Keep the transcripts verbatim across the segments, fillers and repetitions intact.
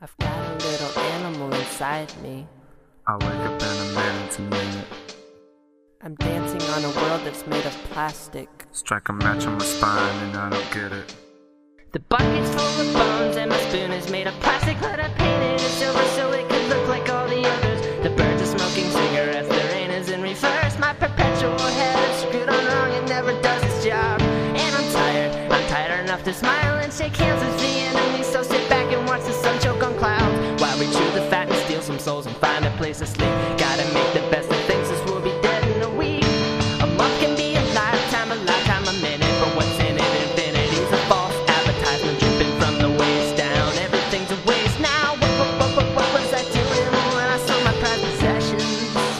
I've got a little animal inside me. I wake up in a minute, a minute. I'm dancing on a world that's made of plastic. Strike a match on my spine and I don't get it. The bucket's full of bones and my spoon is made of plastic, but I painted it silver so it could look like all the others. The birds are smoking cigarettes, the rain is in reverse. My perpetual head is screwed on wrong, it never does its job. And I'm tired, I'm tired enough to smile and shake hands with the enemy. So sit back and watch the sun choke on clouds while we chew the fat and steal some souls and find a place to sleep. Gotta make the best of things, as we'll be dead in a week. A month can be a lifetime, a lifetime a minute, but what's in it? Infinity's a false advertisement dripping from the waist down. Everything's a waste now. What, what, what, what, what was I doing when I sold my prized possessions?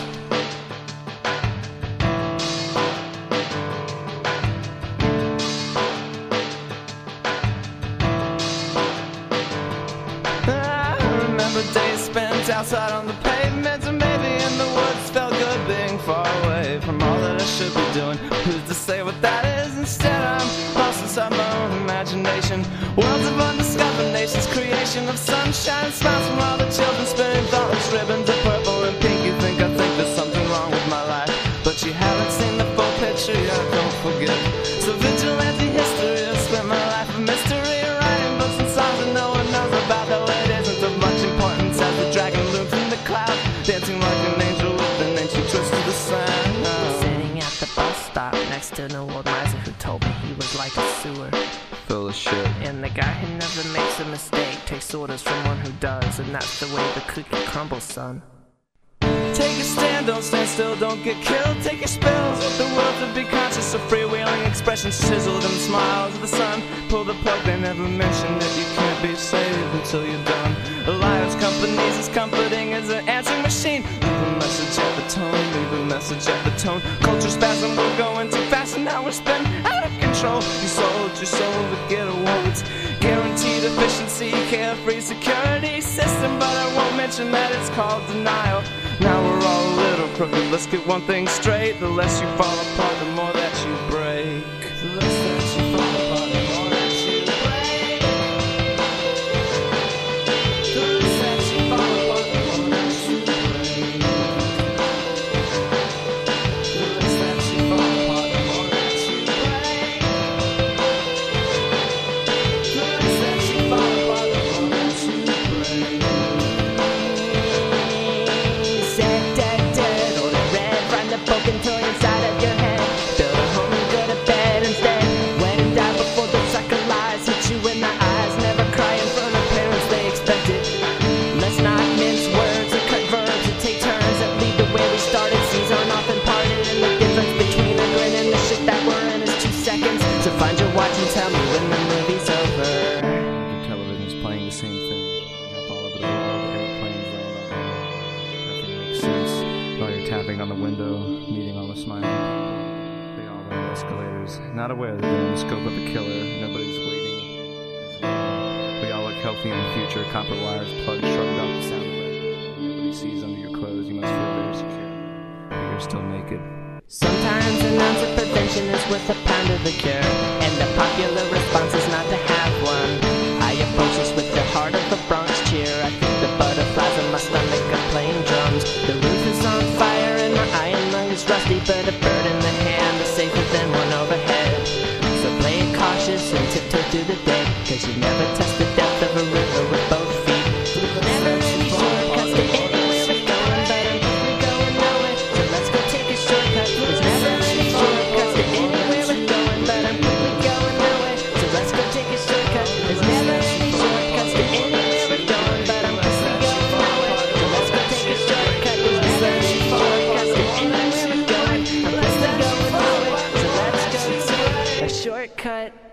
I remember days spent outside on the pavement, and maybe in the woods felt good being far away from all that I should be doing. Who's to say what that is? Instead I'm lost inside my own imagination. Worlds of undiscovered nations, creation of sunshine and smiles from all the children, spinning thoughtless ribbons of purple and pink. You think I think there's something wrong with my life, but you haven't seen the full picture yet, don't forget. So vigilante history, I spent my life a mystery, writing books and songs that no one knows about, though it isn't of much importance as the dragon looms in the clouds, dancing like an angel with an ancient twist of the sun. Oh. Sitting at the bus stop next to an old miser who told me he was like a sewer. Full of shit. And the guy who never makes a mistake takes orders from one who does, and that's the way the cookie crumbles, son. Take a stand, don't stand still, don't get killed. Take your spills, let the world to be conscious of freewheeling expressions chiseled in the smiles of the sun. Pull the plug, they never mention that you can't be saved until you're done. A liar's company's as comforting as an answering machine. Leave a message at the tone, leave a message at the tone. Culture spasm, we're going too fast and now we're spinning out of control. You sold your soul to get awards, guaranteed efficiency, carefree security system, but I won't mention that it's called denial. Now we're all a little crooked, let's get one thing straight. The less you fall apart, the more that you break. The less that you fall apart, the more that you break. The less that you fall apart, the more that you break. The less that you fall apart, the more that you break. The less that you fall apart, the more that you break. Poking toy inside of your head. Build a home and go to bed instead. When and die before the cycle lies hit you in the eyes. Never cry in front of parents, they expect it. Let's not mince words or cut verbs and take turns that lead the way we started. Seas aren't often parted, and the difference between a grin and the shit that we're in is two seconds. So find your watch and tell me when the movie's over. Your television's playing the same thing. Up all over the world, airplanes land on it. Nothing makes sense. While you're tapping on the window, meeting all the smiling people, they all ride escalators, not aware that they're in the scope of a killer. Nobody's waiting. We all look healthy in the future. Copper wires plugged, shrugged off the sound of it. Nobody sees under your clothes. You must feel very secure, but you're still naked. Sometimes an ounce of prevention is worth a pound of the cure, and the popular response is not to have one. I approach this with the heart of the Bronx cheer. I think the butterflies in my stomach are playing drums. The roof is on fire and my iron lung is rusty, but a bird in the hand is safer than one overhead. So play it cautious and tiptoe through the day, cause you never test the depth of a river with both feet. Never any shortcuts to anywhere we're going, but I'm quickly going nowhere, so let's go take a shortcut. There's never any shortcuts to anywhere we're going, but I'm quickly going nowhere, so let's go take a shortcut. There's never any shortcuts to anywhere we're going, but I'm quickly going nowhere, so let's go take a shortcut. There's never any shortcuts to anywhere we're going, I'm quickly going nowhere, so let's go take a shortcut.